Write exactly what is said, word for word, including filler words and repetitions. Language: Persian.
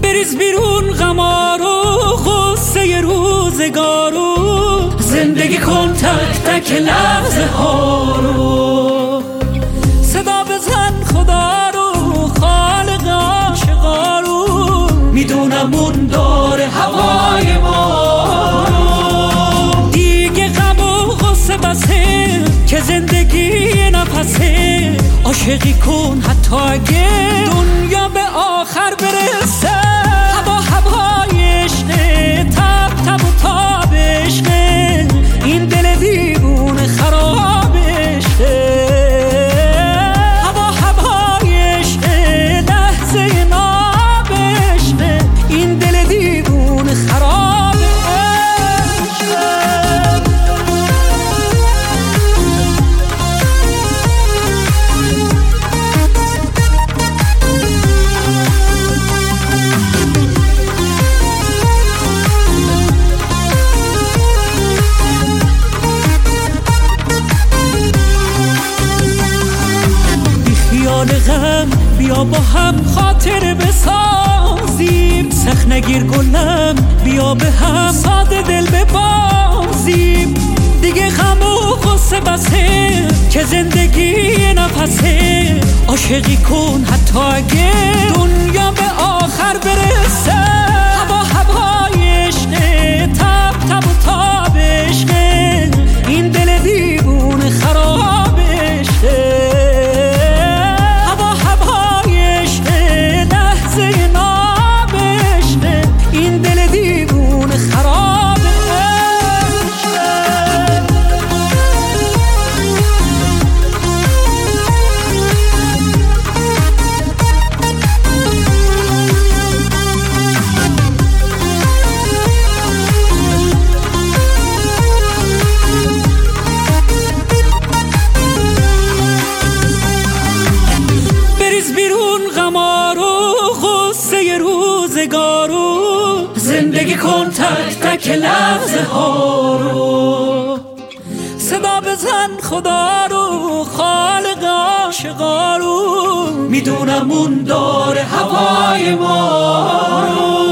بریز بیرون غمارو غصه روزگارو، زندگی کن تک تک لحظه ها رو. صدا بزن خدا رو خالق عاشقا رو، میدونم اون داره هوای ما رو. دیگه غم و غصه بسه که زندگی نفسه، عاشقی کن حتی اگه دنیا به آخر برسه. هوا هوای عشقه، تب تب و تاب عشقه، این دل دیوونه خراب عشقه. هوا هوای عشقه، لحظه ناب عشقه، این دل دیوونه خراب عشقه. غم بیا با هم خاطر بسازیم، سخت نگیر گلم بیا به هم ساده دل ببازیم. دیگه غم و غصه بسه که زندگی نفسه، عاشقی کن حتی اگه دنیا به آخر برسه. هوا هوای عشقه، تب تب و تاب عشقه، این دل دیوونه خراب عشقه. زندگی کن تک تک لحظه ها رو. صدا بزن خدا رو خالق عاشقا رو، میدونم اون داره هوای ما رو.